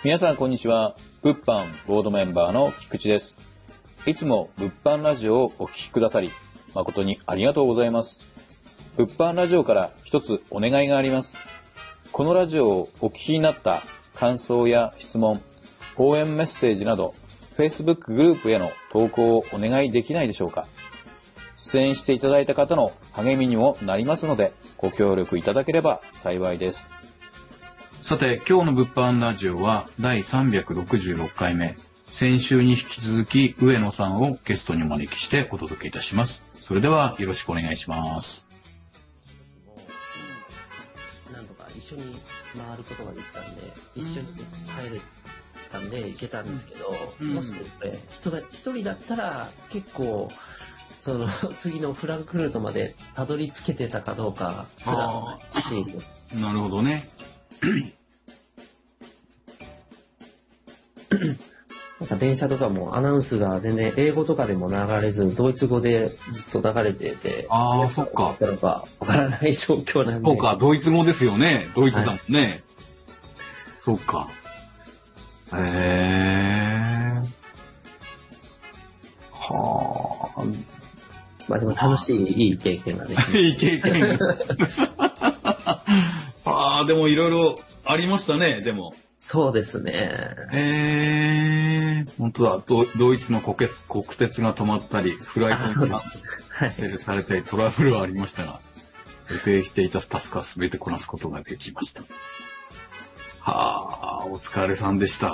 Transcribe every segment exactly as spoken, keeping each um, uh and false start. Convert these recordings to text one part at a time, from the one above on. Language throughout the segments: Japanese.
皆さんこんにちは。物販ボードメンバーの菊池です。いつも物販ラジオをお聞きくださり誠にありがとうございます。物販ラジオから一つお願いがあります。このラジオをお聞きになった感想や質問、応援メッセージなど Facebook グループへの投稿をお願いできないでしょうか。出演していただいた方の励みにもなりますのでご協力いただければ幸いです。 さて、今日の物販ラジオはだいさんびゃくろくじゅうろっかいめ。先週に引き続き上野さんをゲストにお招きしてお届けいたします。それではよろしくお願いします。 なんとか一緒に回ることができたんで、一緒に入れたんで行けたんですけど、うん、もしこれ人だ一人だったら結構その次のフランクフルトまでたどり着けてたかどうかすらしている。 なるほどね。 なんか電車とかもアナウンスが全然英語とかでも流れず、ドイツ語でずっと流れてて、 ああ、そっか。 わからない状況なんで。 そうか、ドイツ語ですよね。ドイツだもんね。はい、そっか。へえ。はあ。 まあでも楽しい、いい経験ができる。 いい経験。ああ、でもいろいろありましたね、でも。 そうですね。 へえ。本当だ。ド, ドイツの国鉄、国鉄が止まったり、フライトがキャンセルされたり、トラブルはありましたが、予定していたタスクは全てこなすことができました。はあ、お疲れさんでした。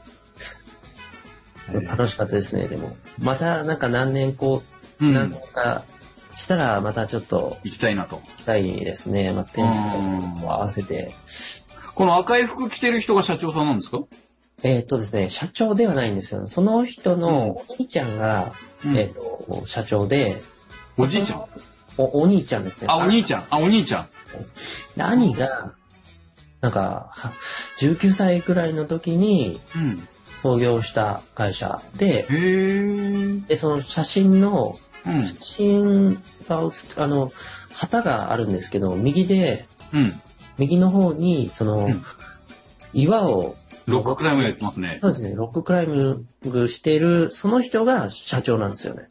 楽しかったですね、でも。またなんか何年こう、うん、何年かしたらまたちょっと行きたいなと。 行きたいですね。まあ、展示と合わせて。 この赤い服着てる人が社長さんなんですか？ えー、っとですね、社長ではないんですよ。その人のお兄ちゃんが、うん、えー、っと、社長で。 おじいちゃんお、お兄ちゃんですね。 あ、お兄ちゃん。あ、お兄ちゃん。 で、兄が、なんか、じゅうきゅうさいくらいの時に、創業した会社で、 うん、 で、その写真の、写真が写って、あの、旗があるんですけど、右で、 うん右の方に、その、うん、岩を、 ロッククライムやってますね。 そうですね、ロッククライムしている、その人が社長なんですよね。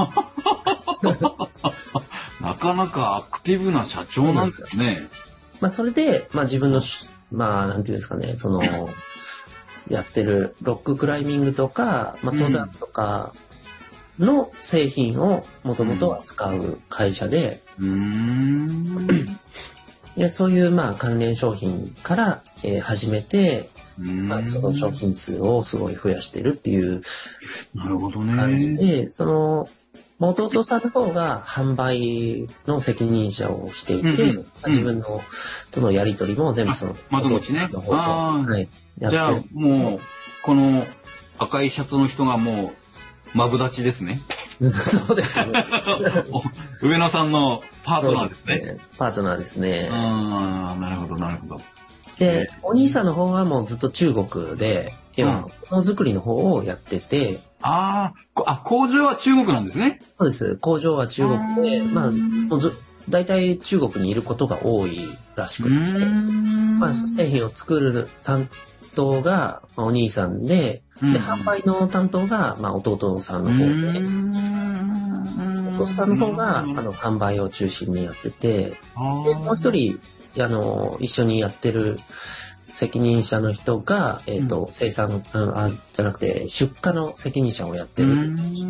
なかなかアクティブな社長なんですね。 まあ、それで、まあ自分の、まあ、なんていうんですかね、その、やってるロッククライミングとか、まあ、登山とかの製品をもともと扱う会社で、 うーんでそういうまあ関連商品から、えー、始めて、まあ、その商品数をすごい増やしてるっていう感じで、ね、その弟さんの方が販売の責任者をしていて、うんうん、自分のとのやり取りも全部その窓口ね。 の方と、はい、 やってじゃあもうこの赤いシャツの人がもうマブダチですね。 そうですね。 上野さんのパートナーですね。 ですねパートナーですね。 ああ、なるほど、なるほど。 で、お兄さんの方はもうずっと中国で、今、ものづくりの方をやってて。 ああ、工場は中国なんですね。 そうです。工場は中国で、まあ、もうず大体中国にいることが多いらしくて、まあ、製品を作る担当がお兄さんで、で、販売の担当が、まあ、弟さんの方で、弟さんの方が、あの、販売を中心にやってて、で、もう一人、あの、一緒にやってる責任者の人が、えっと、うん、生産、あ、じゃなくて、出荷の責任者をやってる。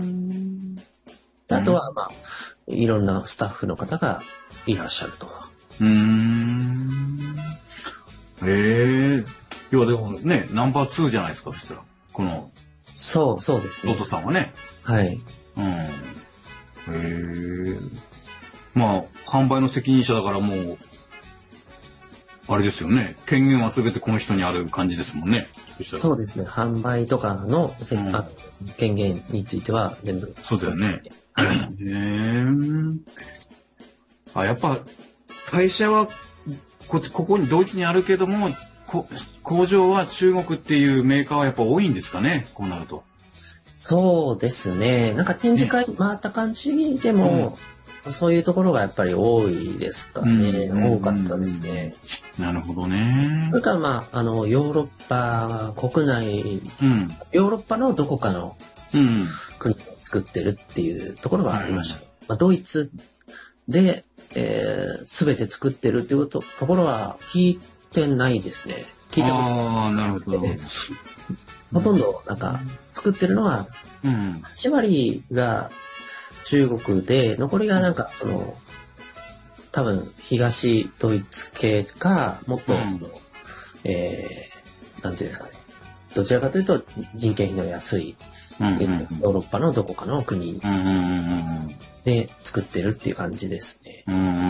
あとは、まあ、いろんなスタッフの方がいらっしゃると。 うーん。へえ。要はでもね、ナンバーツーじゃないですか、そしたら。この。 そう、そうですね。弟さんはね。 はい。 うん。へえ。まあ、販売の責任者だからもう、あれですよね。権限は全てこの人にある感じですもんね。 そうですね。販売とかの、うん、権限については全部。 そうだよね。へー。あ、やっぱ、会社はこ、ここにドイツにあるけども、工場は中国っていうメーカーはやっぱ多いんですかね、こうなると。 そうですね。なんか展示会回った感じでも、 そういうところがやっぱり多いですかね。多かったですね。 なるほどね。 それからまあ、あの、ヨーロッパ国内、うん、ヨーロッパのどこかの国を作ってるっていうところがありました。うん、まあ、ドイツで、えー、全て作ってるっていうところは聞いてないですね。聞いてない。 ああ、なるほど。 ほとんど、なんか、作ってるのは、はち割が中国で、残りがなんか、その、多分、東ドイツ系か、もっと、その、うん、えー、なんていうんですかね。どちらかというと、人件費の安い、うんうんうん、ヨーロッパのどこかの国で作ってるっていう感じですね。 うんうんうんうん、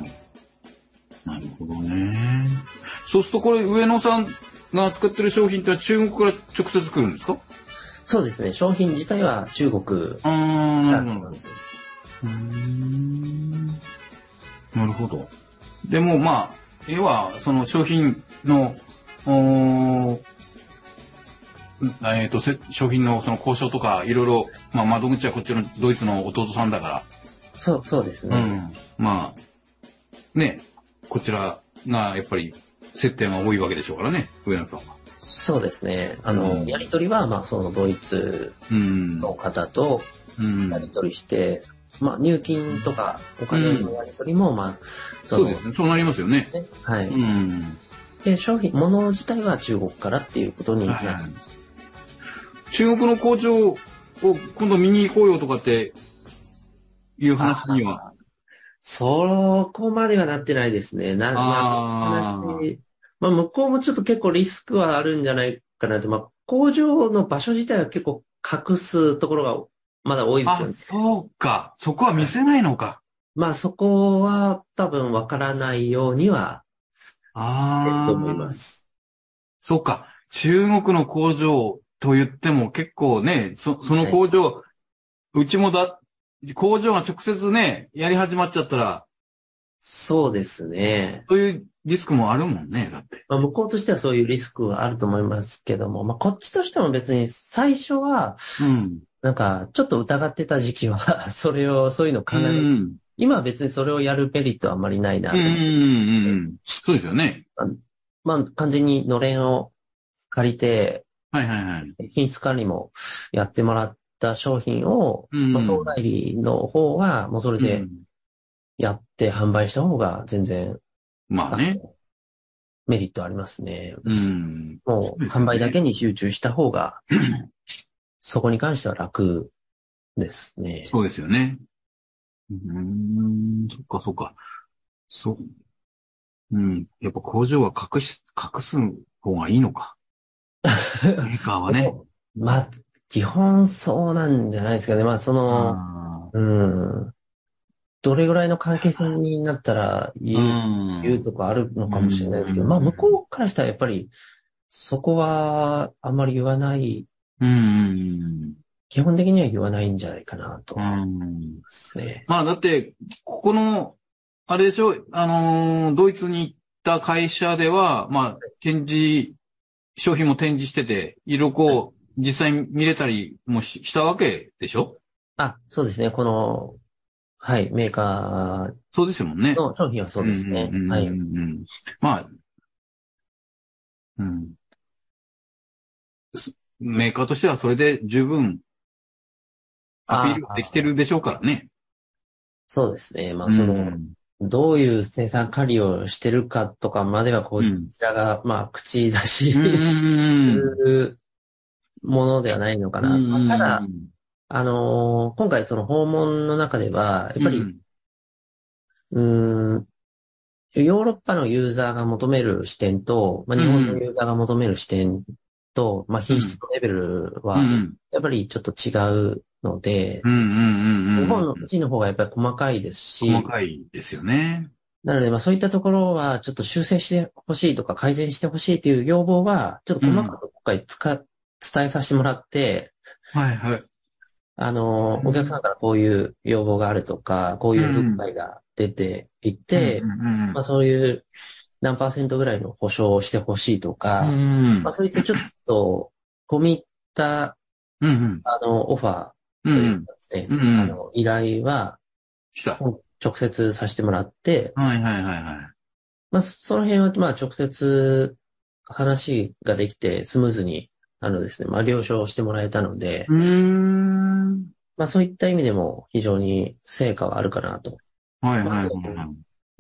なるほどね。そうするとこれ、上野さんが作ってる商品って中国から直接来るんですか？ そうですね。商品自体は中国から来ます。 うーん、なるほど。でもまあ、要はその商品の、えっと、商品のその交渉とかいろいろ、まあ窓口はこっちのドイツの弟さんだから。 そう、そうですね。 うん、まあ、ね、こちらがやっぱり接点は多いわけでしょうからね、上野さんは。 そうですね。あの、うん、やりとりは、まあ、そのドイツの方とやりとりして、うん、まあ、入金とかお金のやりとりも、まあ、 そそうですね。そうなりますよね。 ね、はい、 うん。 で、商品、物自体は中国からっていうことになるんです。 はい、中国の工場を今度見に行こうよとかっていう話には。 そこまではなってないですね。な、まあ、話、まあ、向こうもちょっと結構リスクはあるんじゃないかなと。まあ、工場の場所自体は結構隠すところがまだ多いですよね。 あ、そうか。そこは見せないのか。 まあ、そこは多分わからないようには、 ああ。 と思います。 そうか。中国の工場と言っても結構ね、そ、その工場、はい、うちもだ、工場が直接ね、やり始まっちゃったら。 そうですね。 そういうリスクもあるもんね、だって。 まあ、向こうとしてはそういうリスクはあると思いますけども、まあ、こっちとしても別に最初は、うん、なんかちょっと疑ってた時期は、それを、そういうのを考える。うん、今は別にそれをやるメリットはあんまりないなと思って。うんうんうん。そうですよね。 まあ、完全にのれんを借りて、 はいはいはい。 品質管理もやってもらった商品を、うんまあ、当代理の方は、もうそれでやって販売した方が全然、 まあね。 メリットありますね。 うん、 もう販売だけに集中した方が、そこに関しては楽ですね。 そうですよね。うーん、そっかそっか。そう。うん。やっぱ工場は隠し、隠す方がいいのか。メーカーはね。 まあ、基本そうなんじゃないですかね。まあ、その、うん。どれぐらいの関係性になったら言う、言うとかあるのかもしれないですけど、まあ、向こうからしたらやっぱり、そこはあまり言わない。 うん。 基本的には言わないんじゃないかなと思いますね。 まあ、だって、ここの、あれでしょ、あのー、ドイツに行った会社では、まあ、展示、商品も展示してて、いろいろこう、実際見れたりも し, したわけでしょ？ あ、そうですね。この、はい、メーカー。 そうですもんね。 の商品はそうですね。はい。 まあ、うん。メーカーとしてはそれで十分アピールできてるでしょうからね。 そうですね。まあ、その、うん、どういう生産管理をしてるかとかまでは、こちらが、うん、まあ、口出しするものではないのかな。まあ、ただ、あのー、今回その訪問の中では、やっぱり、うん、うーん、ヨーロッパのユーザーが求める視点と、まあ、日本のユーザーが求める視点と、まあ、品質のレベルは、やっぱりちょっと違うので、日本のうちの方がやっぱり細かいですし、 細かいですよね。 なので、まあそういったところは、ちょっと修正してほしいとか改善してほしいという要望は、ちょっと細かく今回つか、うん、伝えさせてもらって、 はいはい。 あの、お客さんからこういう要望があるとか、こういう不具合が出ていて、まあそういう何パーセントぐらいの保証をしてほしいとか、 うんまあそういったちょっと込み入った、 うんうん、 あの、オファーというかですね、うんうん、あの、依頼は、 した。 直接させてもらって、 はいはいはいはい。 まあ、その辺は、まあ、直接話ができて、スムーズに、あのですね、まあ、了承してもらえたので、 うーん。 まあ、そういった意味でも非常に成果はあるかなと。 はいはいはいはい。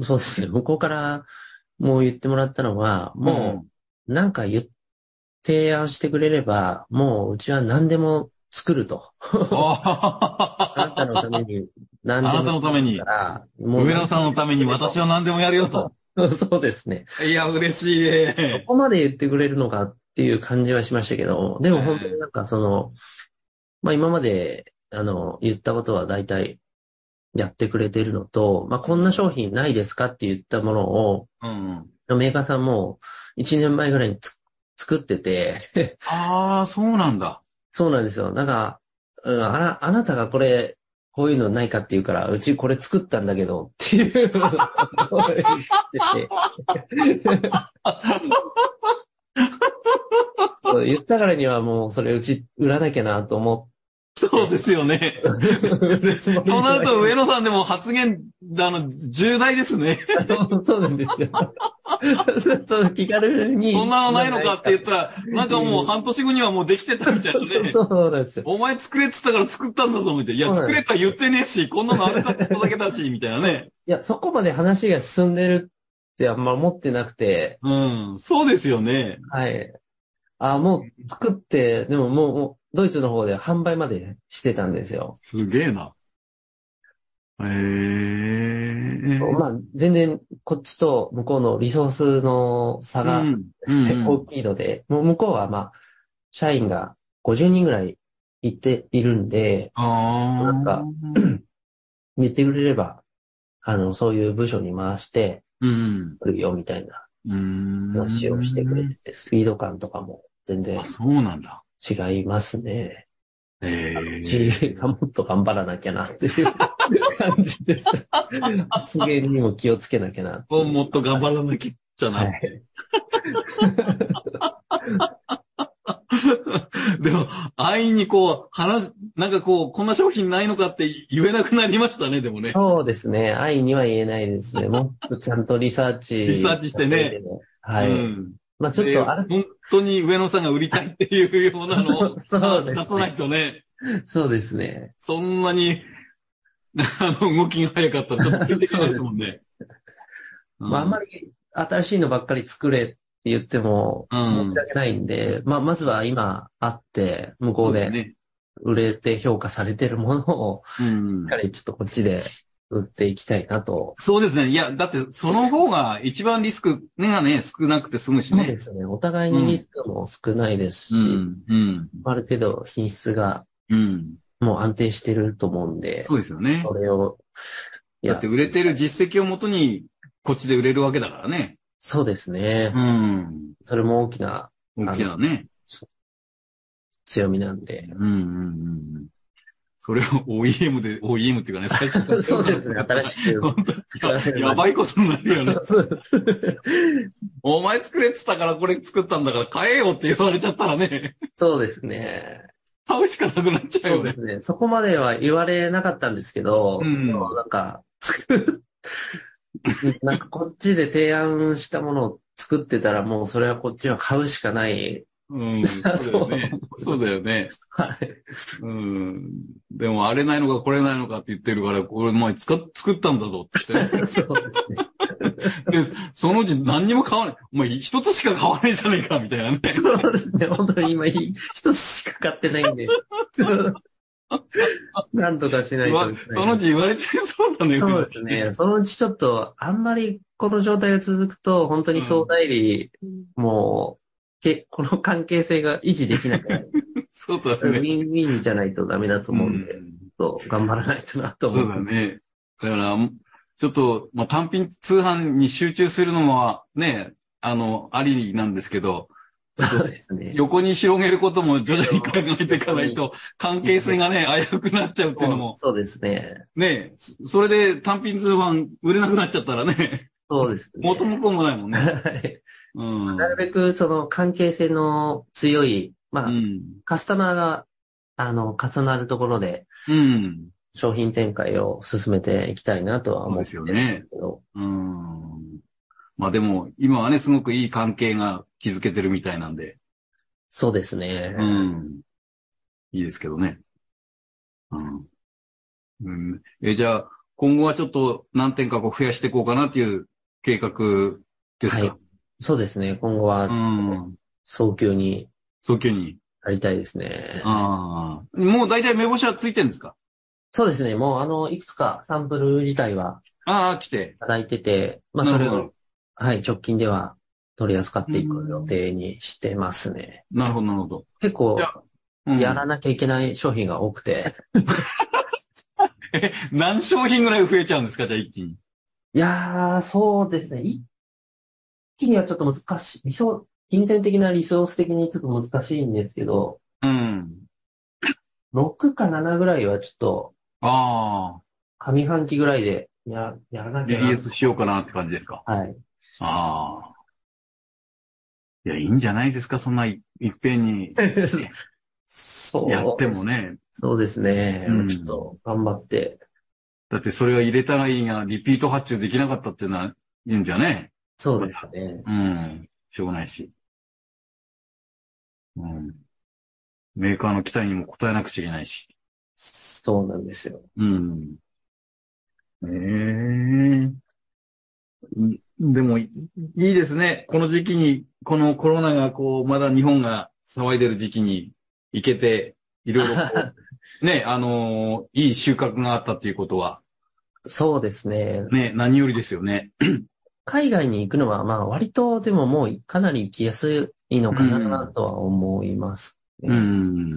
そうですね。向こうからもう言ってもらったのは、もう、なんか言っ提案してくれれば、もううちは何でも作ると。あなたのために何でも作るから、 もう上野さんのために私は何でもやるよと。 そうですね。 いや、嬉しいね。 そこまで言ってくれるのかっていう感じはしましたけど、でも本当になんかその、まあ今まで、あの、言ったことは大体やってくれてるのと、まあこんな商品ないですかって言ったものを、うんうん、メーカーさんもいちねんまえぐらいに作ってて。 ああ、そうなんだ。 そうなんですよ。なんか、うん、あな、あなたがこれ、こういうのないかって言うから、うちこれ作ったんだけど、っていうのを言ってて。そう言ったからにはもうそれうち売らなきゃなと思って。 そうですよね。そうなると上野さんでも発言、あの、重大ですね。 そうなんですよ。そう気軽に。 そんなのないのかって言ったら、なんかもう半年後にはもうできてたみたいなね。 そうそうなんですよ。 お前作れって言ったから作ったんだぞ、みたいな。いや、作れとは言ってねえし、こんなのあれだって言っただけだし、みたいなね。 いや、そこまで話が進んでるってあんま思ってなくて。 うん、そうですよね。 はい。あ、もう作って、でももう、ドイツの方で販売までしてたんですよ。 すげえな。へえー。 まあ、全然こっちと向こうのリソースの差がですね、うんうん、大きいので、もう向こうはまあ、社員がごじゅうにんぐらいいているんで、 あなんか、言ってくれれば、あの、そういう部署に回して、うん、来るよみたいな話をしてくれて、スピード感とかも全然。 あ、そうなんだ。 違いますね。 ええー。 うちがもっと頑張らなきゃなっていう感じです。発言にも気をつけなきゃな。 もっと頑張らなきゃじゃな。はい、でも、安易にこう、話、なんかこう、こんな商品ないのかって言えなくなりましたね、でもね。 そうですね。安易には言えないですね。もっとちゃんとリサーチ。 リサーチしてね。 はい。うん、まあちょっとあれ、 本当に上野さんが売りたいっていうようなのを出さないとね。 そうですね。 そんなに、あの、動きが早かったらちょっと出てきないですもんね。 うん、まああんまり新しいのばっかり作れって言っても申し訳ないんで、うん、まあまずは今あって、向こうで売れて評価されてるものを、しっかりちょっとこっちで売っていきたいなと。 そうですね。いや、だってその方が一番リスクがね、少なくて済むしね。 そうですね。お互いにリスクも少ないですし、 うんうん、 ある程度品質がもう安定してると思うんで。 そうですよね。 それを。 だって売れてる実績をもとにこっちで売れるわけだからね。 そうですね。 うん。 それも大きな。 大きなね。 強みなんで。 うんうんうん。それを オーイーエム で、オーイーエム っていうかね、最初から。そうですね、新しく。 本当や、やばいことになるよね。お前作れって言ったからこれ作ったんだから買えよって言われちゃったらね。 そうですね。 買うしかなくなっちゃうよね。 そうですね。そこまでは言われなかったんですけど、うん、なんか、なんかこっちで提案したものを作ってたらもうそれはこっちは買うしかない。 うん、そうだよね。そうだよね。 はい。 うん。でも、あれないのかこれないのかって言ってるから、これ前使っ、作ったんだぞって言って。 そうですね。 で、そのうち何にも買わない。お前一つしか買わないじゃないか、みたいなね。 そうですね。本当に今一つしか買ってないんで。なんとかしないと、 ね。そのうち言われちゃいそうだね。 そうですね。そのうちちょっと、あんまりこの状態が続くと、本当に総代理、うん、もう、けこの関係性が維持できなくなる。 そうだね。 ウィンウィンじゃないとダメだと思うんで、うん、と頑張らないとなと思う。 そうだね。だから、ちょっと、まあ、単品通販に集中するのもね、あの、ありなんですけど、 そうですね。 横に広げることも徐々に考えていかないと、関係性がね、危うくなっちゃうっていうのも。 そうですね。 ね、それで単品通販売れなくなっちゃったらね。 そうですね。 元も子もないもんね。 はい。うん、なるべくその関係性の強い、まあ、うん、カスタマーが、あの、重なるところで、 うん、 商品展開を進めていきたいなとは思ってるんですけど。 うーん。まあでも、今はね、すごくいい関係が築けてるみたいなんで。 そうですね。 うん。いいですけどね。うん。うん、え、じゃあ、今後はちょっと何点かこう増やしていこうかなっていう計画ですか？ はい。そうですね。今後は、 うん。 早急に早急に。 やりたいですね。 ああ。もう大体目星はついてるんですか？ そうですね。もう、あの、いくつかサンプル自体はああ、来て。 いただいてて、まあ、それを、 なるほど。 はい、直近では取り扱っうていく予ん。 定にしてますね。 なるほど、なるほど。 結構、 じゃあ、うん。 やらなきゃいけない商品が多くて。 え、何商品ぐらい増えちゃうんですか？じゃあ一気に。 いやー、そうですね。一気にはちょっと難しい。理想、金銭的なリソース的にちょっと難しいんですけど、 うん。 ろくかななぐらいはちょっと、 ああ。 上半期ぐらいでや、やらなきゃな。 リリースしようかなって感じですか？ はい。 ああ。いや、いいんじゃないですか？そんないいっぺんにやってそうです。 もね。 そうですね。 うもうちょっん。 と頑張って。 だってそれは入れたがいいが、リピート発注できなかったっていうのは言うんじゃね。 そうでまた。 すね。 うん。しょうがないし。うん。メーカーの期待にも応えなくちゃいけないし。 そうなんですよ。 うん。ええでもいいいですね。この時期に、このコロナがこう、まだ日本が騒いでる時期に行けて、いろいろこう、ね、あのーいい収穫があったっていうことは、 そうですね。 ね、何よりですよね。 海外に行くのは、まあ割とでももうかなり行きやすいのうかなん。 とは思いますうね。 ん。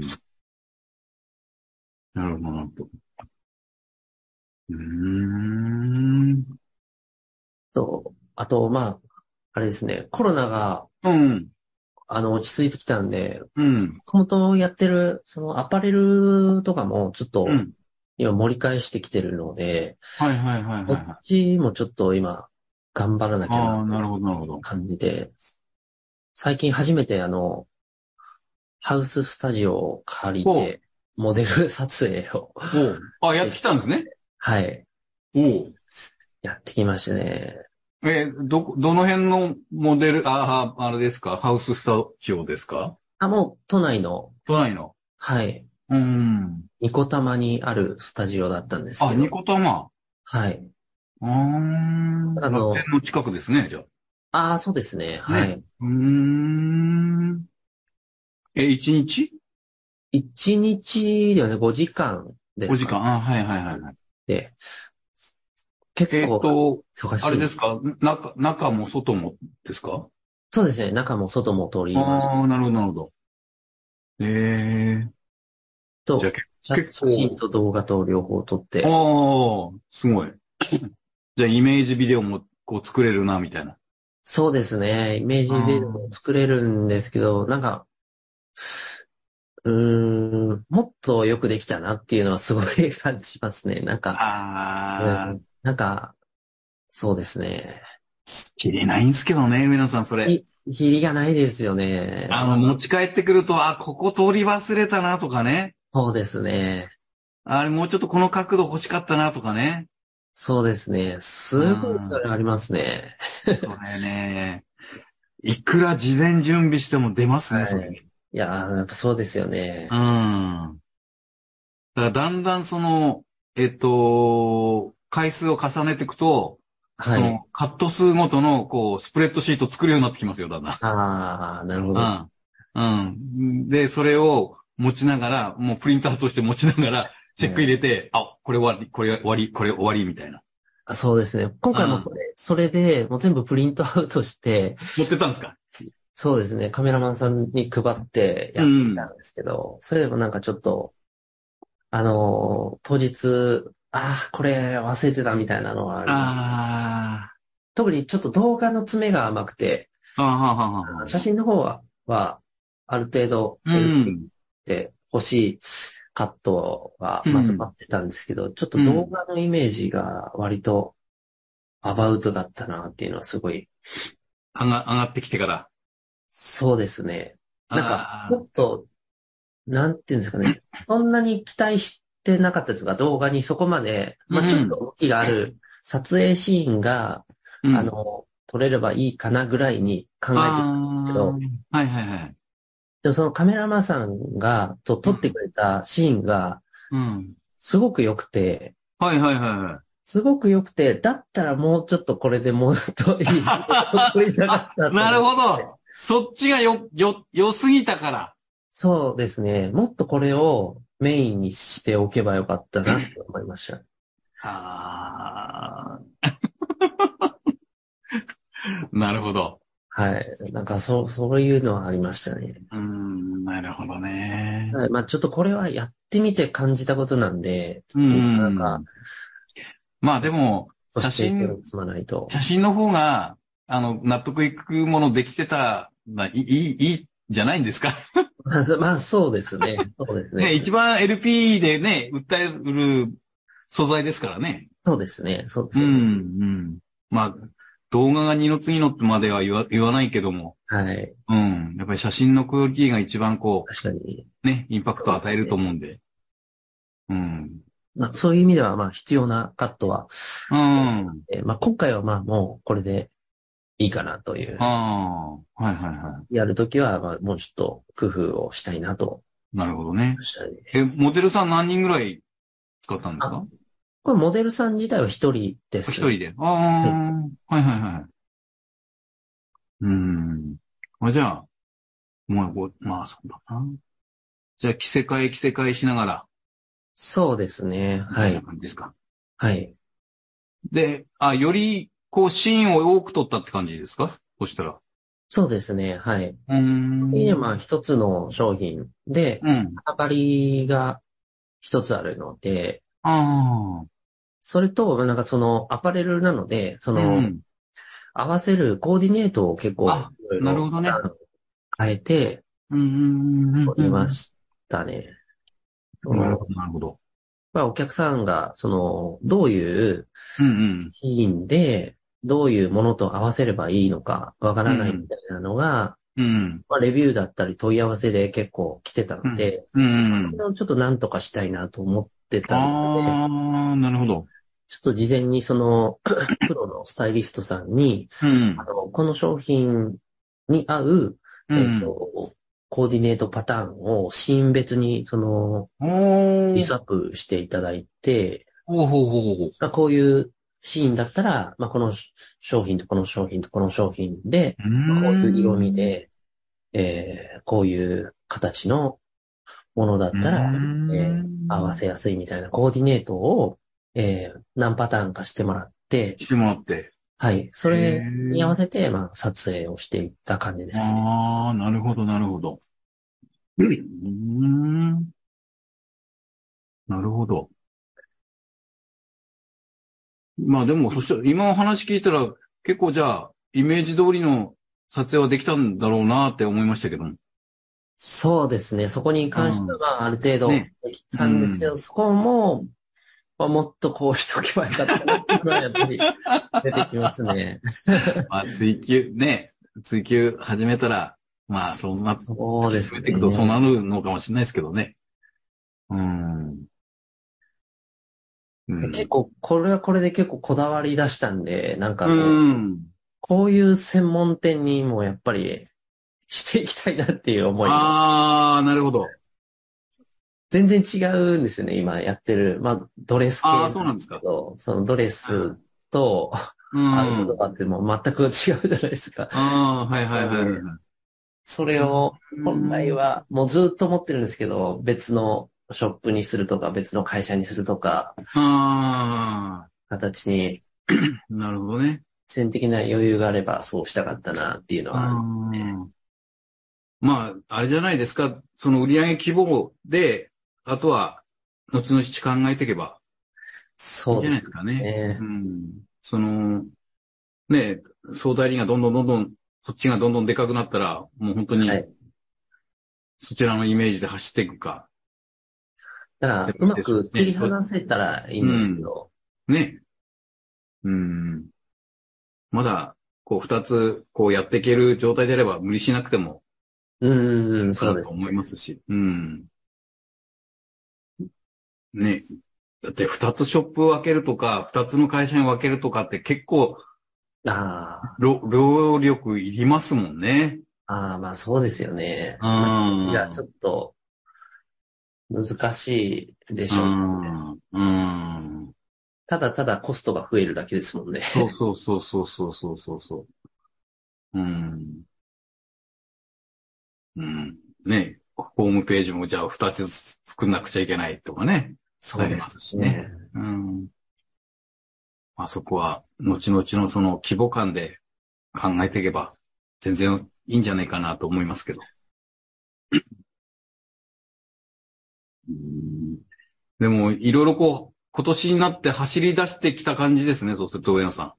なるほど、なるほど。うーん。 と、あと、まあ、あれですね、コロナが、 うん。 あの、落ち着いてきたんで、 うん。 もともとやってる、そのアパレルとかもちょっとうん。 今盛り返してきてるので、 はいはいはいこっはいはい。 ちもちょっと今頑張らなきゃなああ、 というなるほど、なるほど。 感じで、最近初めてあの、ハウススタジオを借りおう、 て、モデル撮影をおう。あ、やってして、 きたんですね。 はい、 おう。 やってきましたね。 えーどこ、どの辺のモデル、ああ、あれですか？ハウススタジオですか？ あ、もう都内の、 都内の。 はい、 うーん。 ニコタマにあるスタジオだったんですあ、 けど、 ニコタマ。 はい。 うーん。楽天あの、 の近くですね、じゃああ、そうですね、 あ。ね。 はい。 うーん。え、一日？ 一日ではね、ごじかんですかね。 ごじかん。あ、はいはいはいはい。 で、結えっ構と、 忙しい。 あれですか？中、中も外もですか？ そうですね、中も外も取りましああー、なるほど、なるほど。ええじゃあ、 と、 け、 写写真結構、 と動画と両方撮っあて、 あ、すごい。じゃあ、イメージビデオもこう作れるな、みたいな。 そうですね、イメージビデオも作れるんですけど、なんか、うーん、もっとよくできたなっていうのはすごい感じますね。なんか、うああ、 ん、なんか、そうですね。 切れないんすけどね、皆さん、それ。 い、比りがないですよね。 あの、 まあ、 持ち帰ってくると、あ、ここ通り忘れたな、とかね。 そうですね。 あれ、もうちょっとこの角度欲しかったな、とかね。 そうですね。 うすごいそん。 れありますね。 それね。いくら事前準備しても出ますね、それ。 はい。いやー、やっぱそうですようね。 ん。だからだんだんその、えっと、回数を重ねていくと、 はい。 その、カット数ごとの、こう、スプレッドシート作るようになってきますよ、だんだん。 ああ、なるほどです。 うん。うん。で、それを持ちながら、もうプリントアウトして持ちながら、チェック入れて、あ、これ終わり、これ終わり、これ終わり、みたいな。 あ、そうですね。今うん。 回もそれ、それで、もう全部プリントアウトして、 持ってったんですか？ そうですね。カメラマンさんに配ってやってきたうん。 んですけど、それでもなんかちょっと、あのー当日、ああ、これ忘れてたみたいなのはあります。 あ特にちょっと動画の詰めが甘くて、 あ、あはははは。 写真の方は、は、ある程度、 うエヌピーん。 で欲しいカットはうん。 まとまってたんですけど、ちょっと動うん。 画のイメージが割とアバウトだったなっていうのはすごい、 上が、上がってきてから。 そうですね。なんか、 ああ、 もっと、なんていうんですかね、そんなに期待しってなかったというか、動画にそこまで、まあちょっと動きがある撮影シーンが、うん、あの、撮れればいいかなぐらいに考えてたんですけど、 はいはいはい。 でもそのカメラマンさんが、と撮ってくれたシーンが、 うん。 すごく良くて、 はいはいはいはい。 すごく良くて、だったらもうちょっとこれでもうちょっといい。 なるほど。そっちがよ、よ、良すぎたから。 そうですね。もっとこれをメインにしておけばよかったなって思いました。 あなるほど。 はい。なんかそう、そういうのはありましたね。 うーん、なるほどね。 はい。まあちょっとこれはやってみて感じたことなんで、 うん。 なんか、 まあでも、写真、 積まないと。 写真の方が、あの、納得いくものできてたら、まあ、いい、いい、じゃないんですか。 まあそうですね。そうですね。 ね、一番 エルピー でね、訴える素材ですからね。 そうですね。そうですね。うね。 ん、うん。まあ、動画が二の次のってまでは言わ言わないけども。 はい。 うん。やっぱり写真のクオリティが一番こう、 確かに。 ね、インパクトを与えると思うんで。うん。 まあそういう意味では、まあ必要なカットは、 うん。 えーまあ今回はまあもうこれでいいかなという。 ああ、はいはいはい。 やるときは、まあもうちょっと工夫をしたいなと。 なるほどね。え、モデルさん何人ぐらい使ったんですか？ これモデルさん自体は一人です。 一人で。ああ、はいはいはい。うーん。あ、じゃあ、まあ、まあ、そうだな。じゃあ、着せ替え着せ替えしながら。 そうですね。はい。 感じですか。 はい。 で、あ、より、こう、シーンを多く撮ったって感じですか？そしたら。 そうですね。はい。 うーん。 で、まあ一つの商品で、 うん。 カバリが一つあるので、 ああ。 それと、なんかそのアパレルなので、その、うん、合わせるコーディネートを結構、いろいろなるほどね。 変えて、 うん。 撮りましたね。 なるほど、なるほど。 まあ、お客さんが、その、どういうシーンで、どういうものと合わせればいいのかわからないみたいなのが、うん、まあ、レビューだったり問い合わせで結構来てたので、うんうん、それをちょっと何とかしたいなと思ってたので、 ああ、なるほど。 ちょっと事前にその、プロのスタイリストさんに、うん、あのこの商品に合う、えーと、コーディネートパターンをシーン別に、その、リストアップしていただいて、ほうほうほうほう、まあ、こういうシーンだったら、まあ、この商品とこの商品とこの商品で、まあ、こういう色味で、えー、こういう形のものだったら、えー、合わせやすいみたいなコーディネートを、えー、何パターンかしてもらって、 してもらって。 はい。それに合わせて、まあ、撮影をしていった感じですね。 ああ、なるほど、なるほど。うん。なるほど。まあでも、そしたら、今お話聞いたら、結構じゃあ、イメージ通りの撮影はできたんだろうなって思いましたけども。 そうですね。そこに関しては、ある程度できたんですけど、ね、うん、そこも、まあ、もっとこうしとけばよかったなっていうのはやっぱり出てきますね。 まあ、追求、ね、追求始めたら、まあ、そんな、 そうですね。 進めていくとそうなるのかもしれないですけどね。うん。 うん、結構、これはこれで結構こだわり出したんで、なんかこう、 うん、 こういう専門店にもやっぱりしていきたいなっていう思い。 ああ、なるほど。 全然違うんですよね、今やってる。まあ、ドレス系ああ、そうなんですか。 そのドレスと、アウトドアってもう全く違うじゃないですか。 ああ、はいはいはい。 それを、本来はもうずっと思ってるんですけど、別のショップにするとか、別の会社にするとか、 ああ、 形に。 なるほどね。 必然的な余裕があればそうしたかったなっていうのはあるんで、ね。 まあ、あれじゃないですか。その売上規模で、あとは、後々考えていけば。 そうですかね。うん。その、ね、総代理がどんどんどんどん、そっちがどんどんでかくなったら、もう本当に、そちらのイメージで走っていくか。 だから、うまく切り離せたらいいんですけど。 うん、ね。うん。まだ、こう、二つ、こうやっていける状態であれば、無理しなくても。 うん、そうです、 ね。思いますし。うん。 ね。だって二つショップを分けるとか、二つの会社に分けるとかって結構、 ああ。 労労力いりますもんね。 ああ、まあそうですよね。 うまあ、 ん。 じゃあちょっと難しいでうしょうね。 ん。うん。 ただただコストが増えるだけですもんね。 そうそうそうそうそうそうそうそう。うん。うん。ね。ホームページもじゃあ二つ作んなくちゃいけないとかね。 そうでありますしすね。 ね。うん。まあそこは、後々のその規模感で考えていけば、全然いいんじゃないかなと思いますけど。うんでも、いろいろこう、今年になって走り出してきた感じですね、そうすると上野さ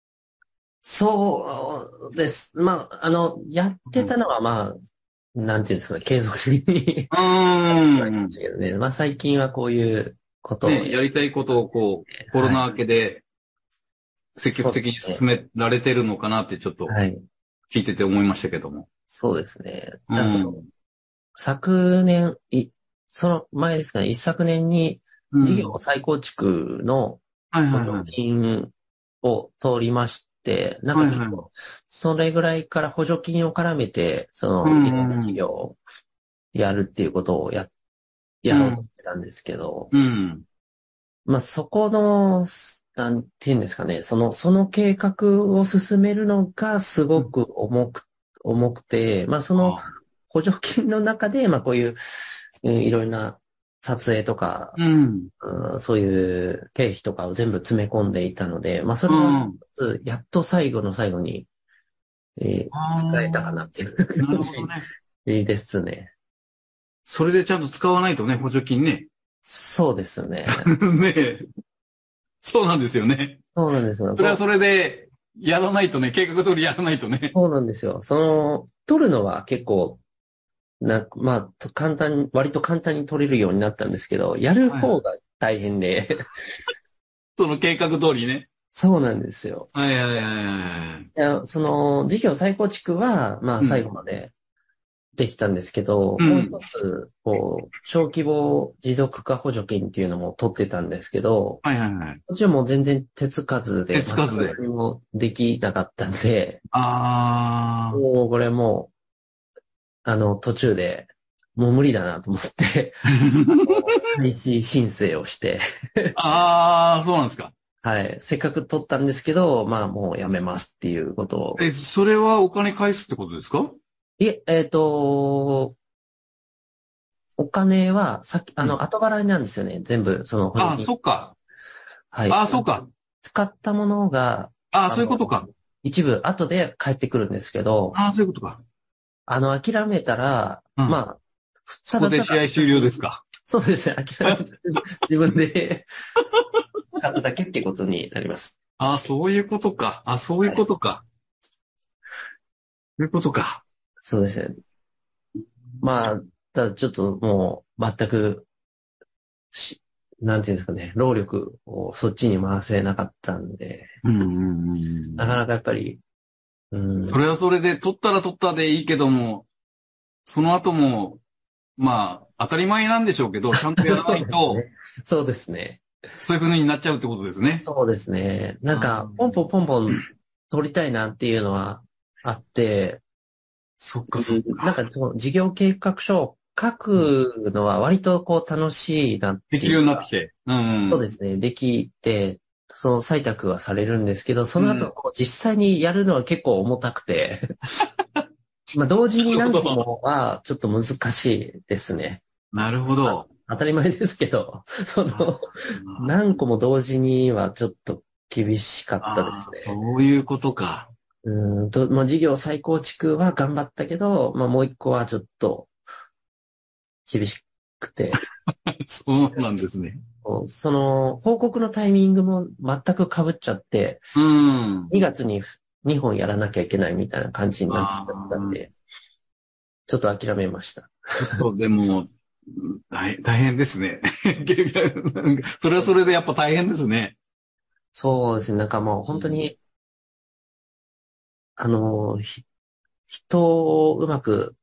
そうです。まあ、あの、やってたのはまあ、なんていうんですかね、継続的にん。うーん。 けどね。まあ最近はこういうことをね、やりたいことをこう、コロナ明けで積極的に進められてるのかなってちょっとはい。 聞いてて思いましたけども。 そうですね。 うだからそのん。 昨年、い、その前ですかね、一昨年にうん。 事業再構築のはいはい補助はい。 金を通りまして、なんはいはい。 か結構、それぐらいから補助金を絡めて、その、いろんなうん。 事業をやるっていうことをや、やろうとしてたんですけど、 うん。 まあ、そこの、なんていうんですかね、その、その計画を進めるのがすごく重く、重くて、まあ、そのあ補助金の中で、まあ、こういう、うんいろいろな撮影とか、 うん。 うんそういう経費とかを全部詰め込んでいたので、まあ、そうれは、 ん。 やっと最後の最後に、えーあ使えたかなっていうあ、な感るほどね。 じですね。 それでちゃんと使わないとね、補助金ね。 そうですね。 ねえ。そうなんですよね。 そうなんですよ。こうそれはそれで、やらないとね、計画通りやらないとね。 そうなんですよ。その、取るのは結構、な、まあ、と簡単に、割と簡単に取れるようになったんですけど、やるはいはい。 方が大変で、 その計画通りね。 そうなんですよ。 はいはいはいはい。 いや、その、事業再構築は、まあ、最うん。 後までできたんですけど、もう一うん。 つ、こう、小規模持続化補助金っていうのも取ってたんですけど、 はいはいはい。 こっちはもう全然手つかず手で、全つかずで。 く何もできなかったんで、 あもうこれもう、あの、途中で、もう無理だなと思って、 ー。 開始申請をして、 ああ、そうなんですか。 はい。せっかく取ったんですけど、まあもうやめますっていうことを。 え、それはお金返すってことですか？ いえ、えっと、お金は、さっき、あうん。 の、後払いなんですよね。全部、その補助ああ、 金。 そっか。 はい。 ああ、そっか。 使ったものが、 ああ、 あの、 そういうことか。 一部後で返ってくるんですけど、 ああ、そういうことか。 あの、諦めたら、 うん。 まあ、 そこでただただ、 試合終了ですか。 そうですね。諦めて、自分で買っただけってことになります。 ああ、そういうことか。あ、そういうはい。 ことか。そういうことか。 そうですね。まあ、ただちょっともう、全くし、なんていうんですかね、労力をそっちに回せなかったんで、 うんうんうんなかなかやっぱり、ううん。 ん、 それはそれで、取ったら取ったでいいけども、その後も、まあ、当たり前なんでしょうけど、ちゃんとやらそうないと、 ですね。そうですね。 そういう風になっちゃうってことですね。 そうですね。なんあか、ポンポンポンポン取りたいなっていうのはあって、 そっかそっうんなんか。 かこう、事業計画書を書くのは割とこう楽しいなっできるようになってきていうか、 て。うんうん。 そうですね。できて、その採択はされるんですけど、その後うん。 こう実際にやるのは結構重たくて、まあ、同時になるほ何個ど。 もはちょっと難しいですね。 なるほど。 当たり前ですけど、そあの、何個も同時にはちょっと厳しかったであー、 すね。 そういうことか。 うーんと、まあ、事業再構築は頑張ったけど、まあ、もう一個はちょっと厳しくて、 そうなんですね。 その、報告のタイミングも全く被っちゃって、 うん。 にがつににほんやらなきゃいけないみたいな感じになっちあゃったんあ、 で、ちょっと諦めました。 ちょっとでも、大変、大変ですね。それはそれでやっぱ大変ですね。 そうですね。なんかもう本当うん。 に、あの、ひ人をうまく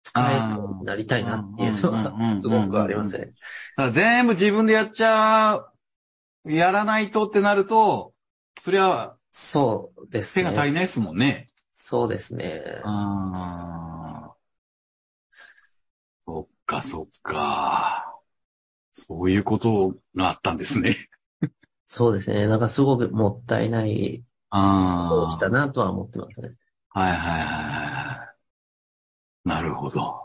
使えるようになりたいなっていうのは、すごくありますね。 だから全部自分でやっちゃう、やらないとってなると、そりゃ、 そうですね。 手が足りないですもんね。 そうですね。 ああ。そっか、そっか。そういうことがあったんですね。 そうですね。なんかすごくもったいないことをしたあなとは思ってますね。 あ。はいはいはいはい。なるほど。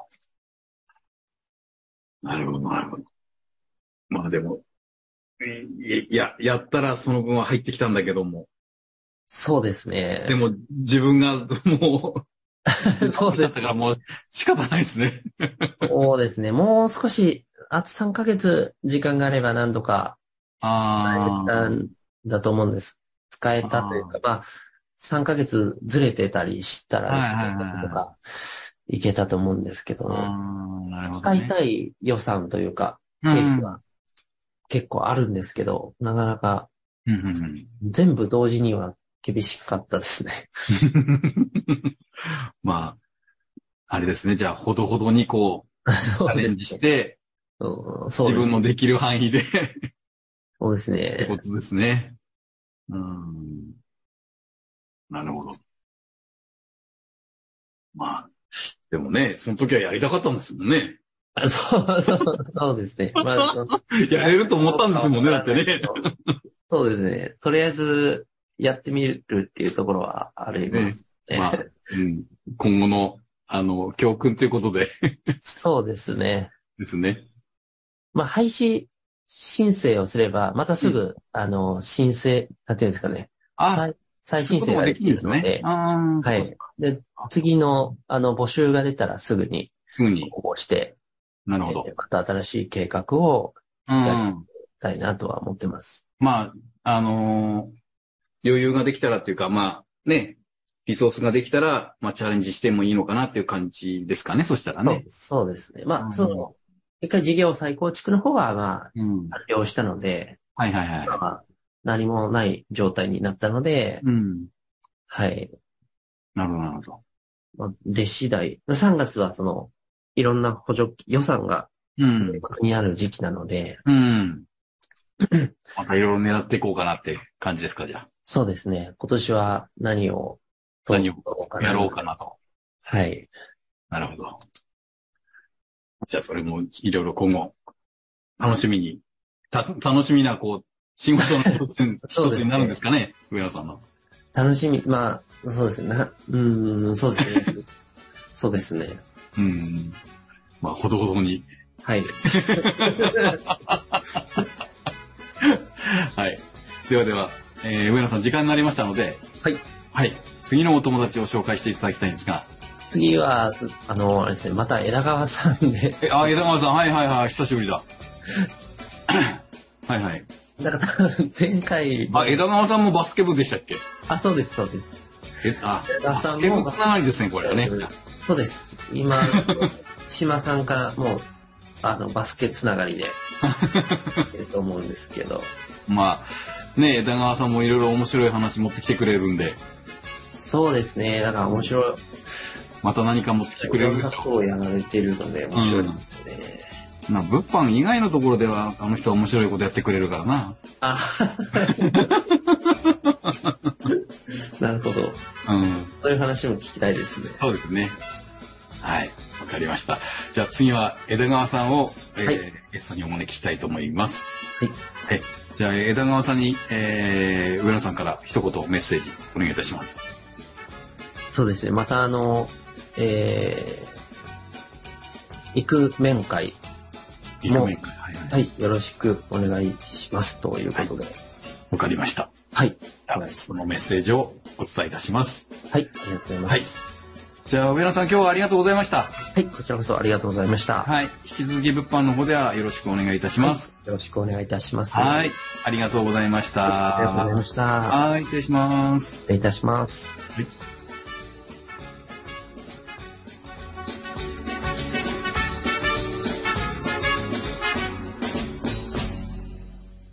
なるほど、なるほど。まあでも、いや、やったらその分は入ってきたんだけども。 そうですね。 でも、自分がもう、 そうです。 だからもう仕方ないですね。 そうですね。もう少し、あとさんかげつ時間があれば何度かあ使えたんだと思うんです。使えたというか、まあ、さんかげつずれてたりしたらですね、 はいはいはいはいなんとかいけたと思うんですけど、 ああ、なるほど、 使ね。 いたい予算というか、経うん費は結構あるんですけど、なかなかうんうんうん全部同時には厳しかったですね。 まあ、あれですね。じゃあ、ほどほどにこう、チそうですね。 ャレンジして、 うんそうです自分のできる範囲でそうですってこね。 とですね。うん。なるほど。まあ、でもね、その時はやりたかったんですもんね。 あそうそう、そうですね。まあ、そやれると思ったんですもんね、だってね。 そうですね。とりあえずやってみるっていうところはありますね。 まあ、うん、今後の、あの、教訓ということでそうですね。 ですね。 まあ、廃止申請をすれば、またすぐ、うん、あの、申請、なんていうんですかね。 あ、 再、再申請ができるので、 であはい。で、次の、あの、募集が出たらすぐに、 すぐに応募して、 なるほど。 えー、また新しい計画をやりたいなとは思ってます。 うん、まあ、あのー、余裕ができたらっていうか、まあ、ね、リソースができたら、まあ、チャレンジしてもいいのかなっていう感じですかね、そしたらね。 そう、そうですね。まあ、うん、その、一回事業再構築の方は、まあ、うん、完了したので、 はいはいはい。 まあ、何もない状態になったので、 うん、 はい。 なるほど、なるほど。 まあ、で次第、さんがつはその、いろんな補助、予算が、うん、にある時期なので、 うん。またいろいろ狙っていこうかなって感じですか、じゃあ。 そうですね。今年は何を、 何をやろうかなと。 はい。 なるほど。じゃあそれもいろいろ今後、楽しみに、た楽しみな、こう、仕事の一つ一つになるんですかね、上野さんの。 楽しみ、まあ、そうですね。なうーん、そうですね。そうですね。 うん。まあ、ほどほどに。 はい。 はい。ではでは、えー、上野さん時間になりましたので、 はい。 はい。次のお友達を紹介していただきたいんですが。 次は、あの、あれですね、また枝川さんで。 え、あ、枝川さん、はいはいはい、久しぶりだ。はいはい。 だから前回。 あ、枝川さんもバスケ部でしたっけ？ あ、そうです、そうです。 え、あ、バスケ部つながりですね、これはね。 そうです。今、島さんからもう、あの、バスケつながりで、いると思うんですけど。 まあ、ね、枝川さんもいろいろ面白い話持ってきてくれるんで。 そうですね、だから面白い。 また何か持ってきてくれるでしょう。 いろんなことをやられてるので面白いですよね。 うん、まあ、物販以外のところでは、あの人は面白いことやってくれるからな。 あなるほど。 うん。 そういう話も聞きたいですね。 そうですね。はい。わかりました。じゃあ次は枝川さんを、えーはい、ゲストにお招きしたいと思います。 はい。 はい。じゃあ枝川さんに、えー、上野さんから一言メッセージお願いいたします。 そうですね。またあの、えー、行く面会も、はい、はい、よろしくお願いしますということで。わ、 はい、かりました。 はい。 そのメッセージをお伝えいたします。 はい、ありがとうございます。 はい、じゃあ、上野さん、今日はありがとうございました。 はい、こちらこそありがとうございました。 はい。引き続き物販の方ではよろしくお願いいたします。 はい、よろしくお願いいたします。 はい。ありがとうございました。 はい、ありがとうございました。 はい、失礼します。 失礼いたします。 はい。